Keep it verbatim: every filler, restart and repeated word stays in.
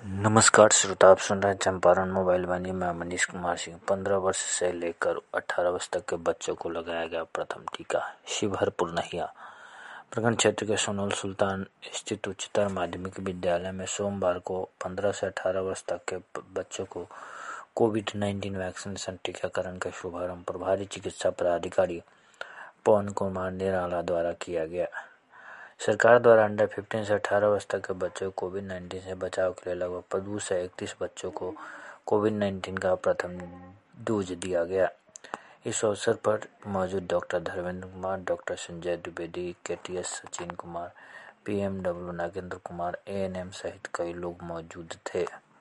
नमस्कार श्रोता, आप सुन रहे हैं चंपारण मोबाइल वाणी। मैं मनीष कुमार सिंह। पंद्रह वर्ष से लेकर अठारह वर्ष तक के बच्चों को लगाया गया प्रथम टीका। शिवहर पुरनहिया प्रखंड क्षेत्र के सोनल सुल्तान स्थित उच्चतर माध्यमिक विद्यालय में सोमवार को पंद्रह से अठारह वर्ष तक के बच्चों को कोविड नाइन्टीन वैक्सीनेशन टीकाकरण के शुभारंभ प्रभारी चिकित्सा पदाधिकारी पवन कुमार निराला द्वारा किया गया। सरकार द्वारा अंडर फिफ्टीन से अठारह वर्ष तक के बच्चों को कोविड नाइन्टीन से बचाव के लिए लगभग पच्चीस से इकतीस बच्चों को कोविड नाइन्टीन का प्रथम डोज दिया गया। इस अवसर पर मौजूद doctor Dharmendra Kumar, doctor Sanjay Dwivedi, K T S Sachin Kumar, P M W Nagendra Kumar, A N M सहित कई लोग मौजूद थे।